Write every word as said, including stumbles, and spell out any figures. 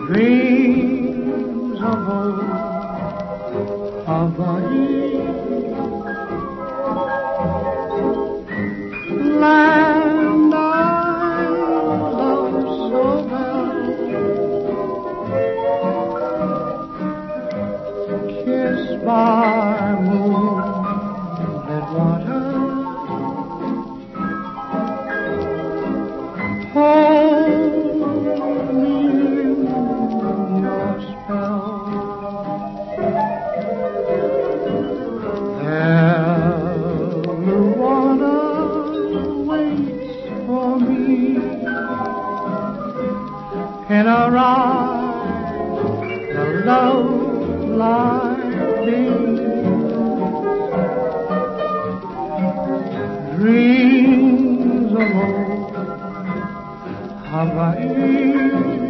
Dreams of old Hawaii, land I love so well, kissed by moonlit water, hold me in your spell. There the water waits for me, in her eyes the love light beams. Dreams of old Hawaii.